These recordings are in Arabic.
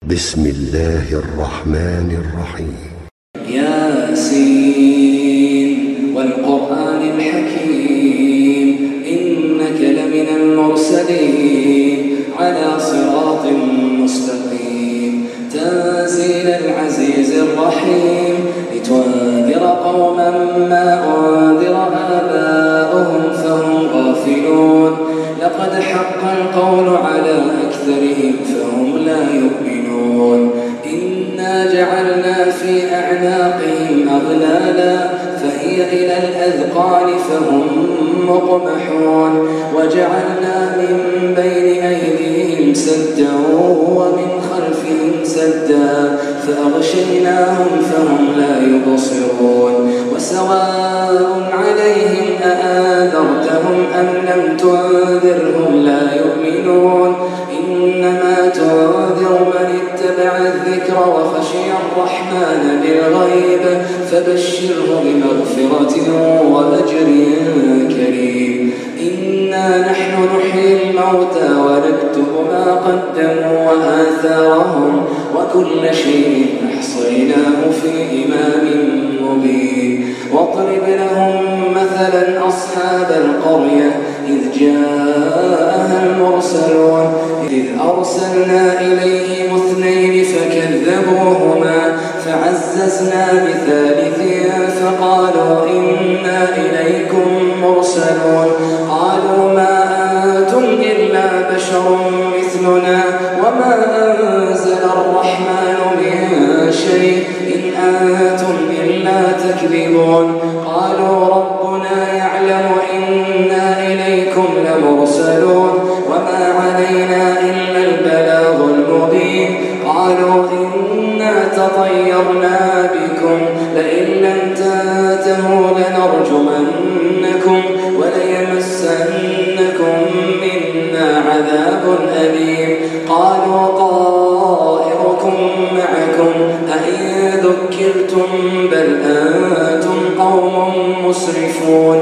بسم الله الرحمن الرحيم. ياسين والقرآن الحكيم إنك لمن المرسلين على صراط مستقيم تنزيل العزيز الرحيم لتنذر قوما ما أنذر آباؤهم فهم غافلون لقد حق القول على أكثرهم فهم لا يؤمنون إنا جعلنا في أعناقهم أغلالا فهي إلى الأذقان فهم مقمحون وجعلنا من بين أيديهم سدا ومن خلفهم سدا فأغشيناهم فهم لا يبصرون وسواء عليهم أأنذرتهم أم لم تنذرهم لا يؤمنون إنما تنذر من اتبع الذكر وخشي الرحمن بالغيب فبشره بمغفرة وأجر كريم إنا نحن نحيي الموتى ونكتب ما قدموا وآثارهم وكل شيء أحصيناه في إمام مبين واضرب لهم مثلا أصحاب القرية إذ جاءها المرسلون إذ أرسلنا إليهم اثنين فكذبوهما فعززنا بثالث فقالوا إنا إليكم مرسلون قالوا ما أنتم إلا بشر مثلنا وما أنزل الرحمن من شيء إن أنتم إلا تكذبون قالوا ربنا يعلم إنا إليكم لمرسلون وما علينا إلا البلاغ المبين قالوا إنا تطيرنا بكم لئن لم تنتهوا لنرجمنكم وليمسنكم منا عذاب أليم قالوا طائركم معكم أئن ذكرتم بل أنتم قوم مسرفون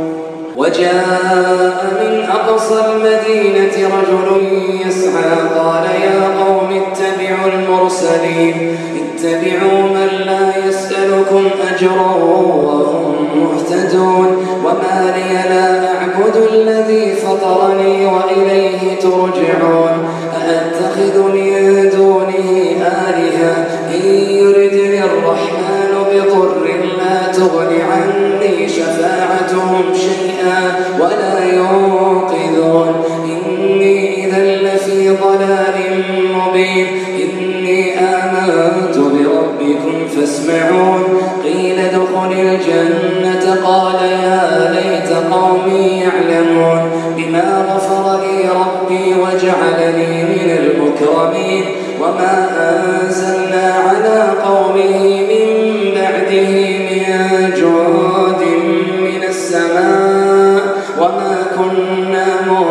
وجاء من أقصى المدينة رجل يسعى قال يا قوم اتبعوا المرسلين اتبعوا من لا يسألكم أجرا وهم مهتدون وما لي لا أعبد الذي فطرني وإليه ترجعون أأتخذ من دونه آلهة إن يردني الرحمن بضر لا تغن عني شفاعتهم شيئا ولا ينقذون إني إذا لفي ضلال مبين إني آمنت بربكم فاسمعون قيل ادخل الجنة قال يا ليت قومي يعلمون بما غفر لي ربي وجعلني من المكرمين وما أنزلنا على قومه من بعده من جند من السماء وما كنا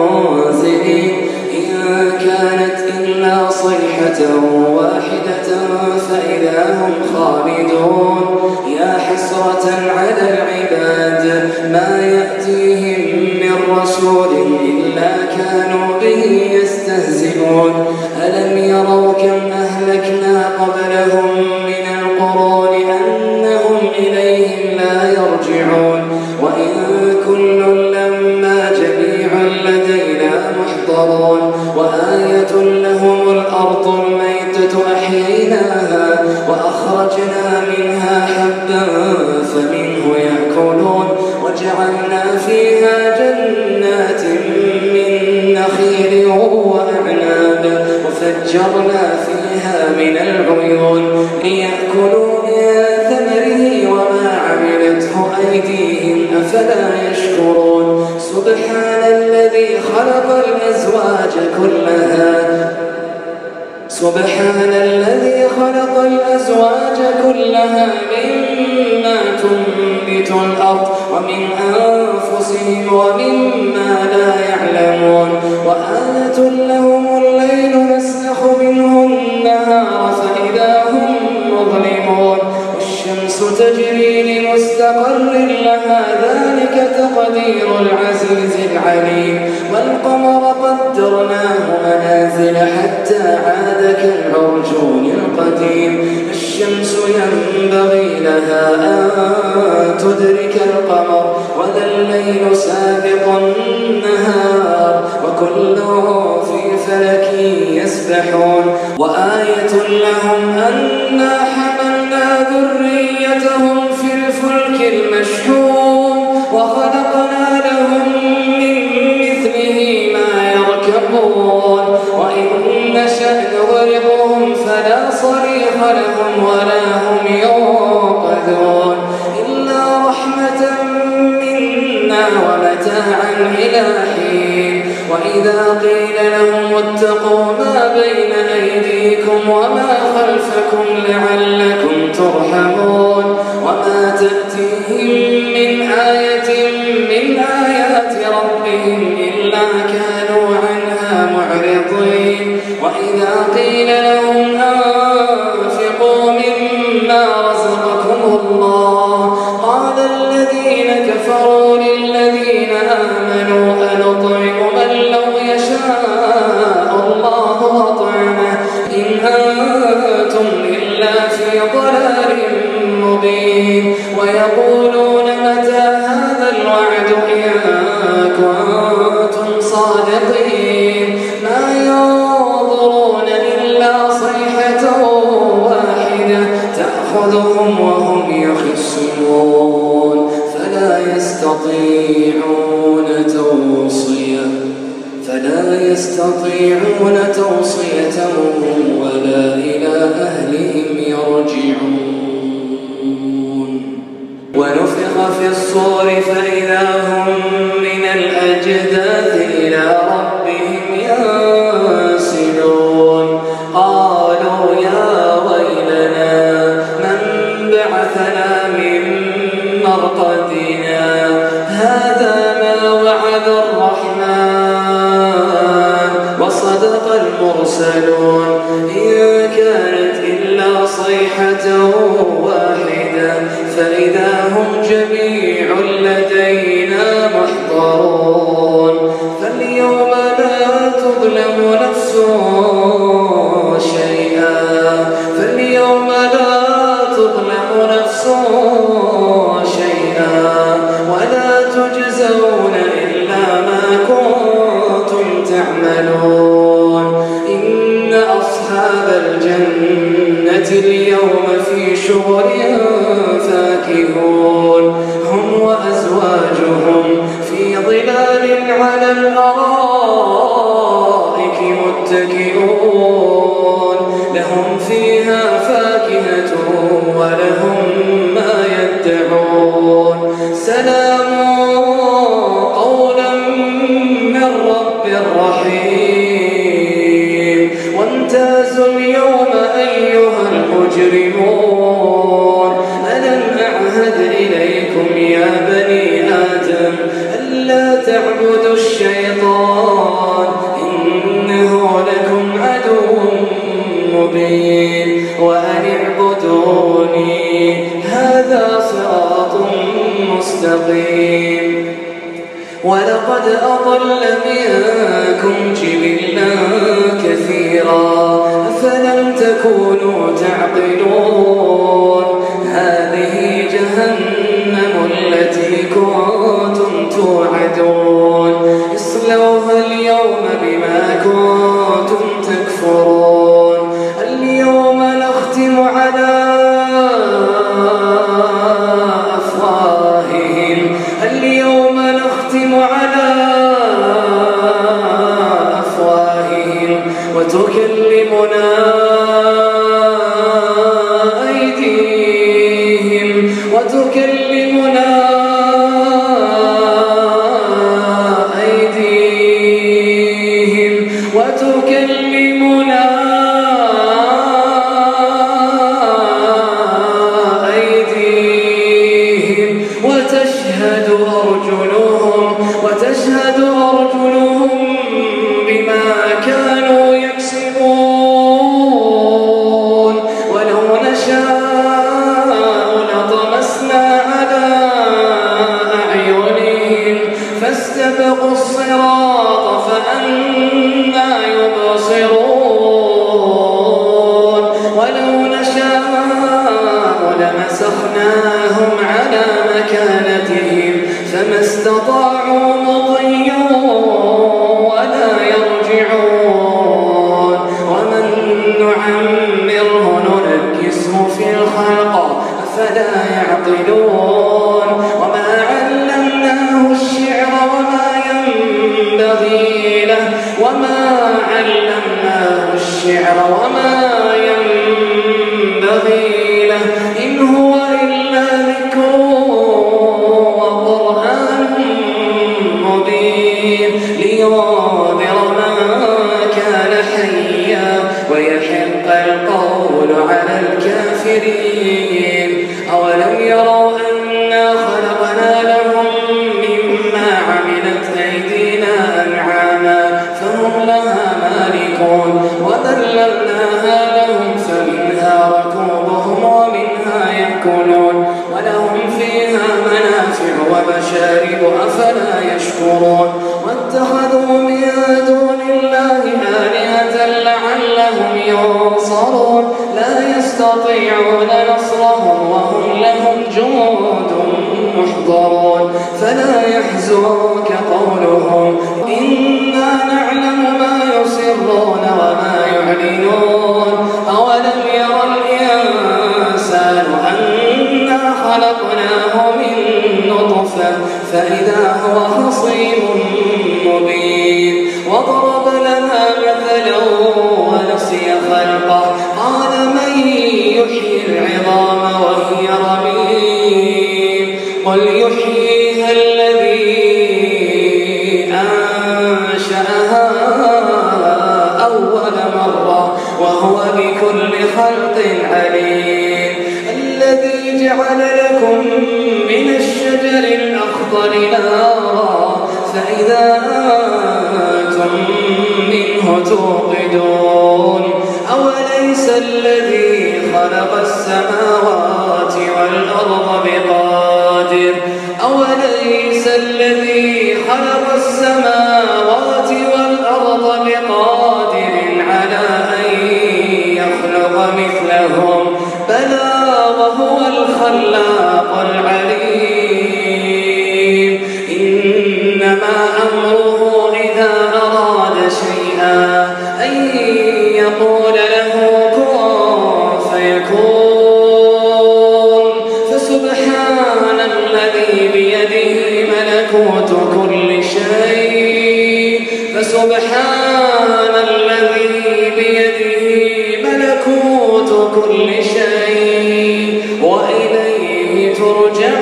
منزلين إن كانت إلا صيحة واحدة فإذا هم خالدون يا حسرة على العباد ما يأتيهم من رسول إلا كانوا به يستهزئون ألم يروا كم أهلكنا قبلهم من القرون أنهم إليهم لا يرجعون وإن كل لما جميع لدينا محضرون وآية لهم الأرض الميتة أحييناها وأخرجنا منها حبا فمنه يأكلون وجعلنا فيها جنات من نخيل وأعناب وفجرنا فيها من العيون ليأكلوا من ثمره وما عملته أيديهم أفلا يشكرون سبحان الذي خلق الأزواج كلها مما تنبت الأرض ومن أنفسهم ومما لا يعلمون وآية لهم الليل نسلخ منه النهار فإذا هم مظلمون والشمس تجري لمستقر لها ذلك تقدير العزيز العليم والقمر قدرناه منازل حتى عاد هذا كالعرجون القديم الشمس ينبغي لها أن تدرك القمر وذا الليل سابق النهار وكل في فلك يسبحون وآية لهم أنا حملنا ذريتهم في الفلك المشحون وخلقنا لهم من مثله ما يركبون وإن نشأ نغرقهم فلا صريخ لهم ولا هم ينقذون إلا رحمة منا ومتاعا إلى حين وإذا قيل لهم اتقوا ما بين أيديكم وما خلفكم لعلكم ترحمون وما تأتيهم من آية من آيات ربهم إلا كانوا عنها معرضين وإذا قيل لهم أنفقوا مما رزقكم الله قال الذين كفروا للذين آمنوا أنطعم من لو يشاء الله أطعمه إن أنتم إلا في ضلال مبين ويقولون متى هذا الوعد إن كنتم صادقين ما ينظرون إلا صيحة واحدة تأخذهم وهم يخصمون فلا يستطيعون توصية ولا إلى أهلهم يرجعون ونفخ في الصور فإذا هم من الأجداث إلى ربهم ينسلون قالوا يا ويلنا من بعثنا من مرقدنا هذا ما وعد الرحمن وصدق المرسلون إن كانت إلا صيحة واحدة فإذا هم جميع لدينا محضرون فاليوم لا تظلم نفس شيئا ولا تجزون إلا ما كنتم تعملون إن أصحاب الجنة اليوم في شغل فاكهون هم وأزواجهم في ظلال على الأرائك متكئون لهم فيها فاكهة ولهم ما يدعون سلام قولا من رب رحيم وامتازوا اليوم أيها المجرمون ألم أعهد إليكم يا بني آدم ألا تعبدوا الشيطان إنه لكم عدو مبين وأن اعبدوني هذا صراط مستقيم ولقد أضل منكم جبلا كثيرا أفلم تكونوا تعقلون هذه جهنم التي كنتم توعدون اصلوها اليوم بما كنتم تكفرون اليوم نختم على أفواههم وتكلمنا أيديهم لمسخناهم على مكانتهم فما استطاعوا مضيا ولا يرجعون ومن نعمره ننكسه في الخلق أفلا يعقلون وما علمناه الشعر وما ينبغي له إن هو إلا ذكر وقرآن مبين لينذر من كان حيا ويحق القول على الكافرين أولم يروا أنا خلقنا لهم مما عملت أيدينا أنعاما فهم لها مالكون وذللناها لهم فمنها ركوبهم ومنها يأكلون ولهم فيها منافع ومشارب أفلا يشكرون واتخذوا من دون الله آلهة لعلهم ينصرون لا يستطيعون نصرهم وهم لهم جند محضرون فلا يحزنك قولهم إنا نعلم ما يسرون وما يعلنون أولم ير الإنسان أنا خلقناه من نطفة فإذا هو خصيم مبين وضرب لنا مثلا ونسي خلقه قال من يحيي العظام وهي رميم قل يحييها الذي أنشأها أول مرة وهو بكل خلق عليم الذي جعل لكم من الشجر الأخضر نارا فإذا أنتم منه توقدون أوليس الذي خلق السماوات والأرض بقادر على أن يخلق مثلهم بلى وهو الخلاق العليم إنما أمره إذا أراد شيئا أن يقول له كن فيكون فسبحان الذي بيده ملكوت كل شيء وإليه ترجعون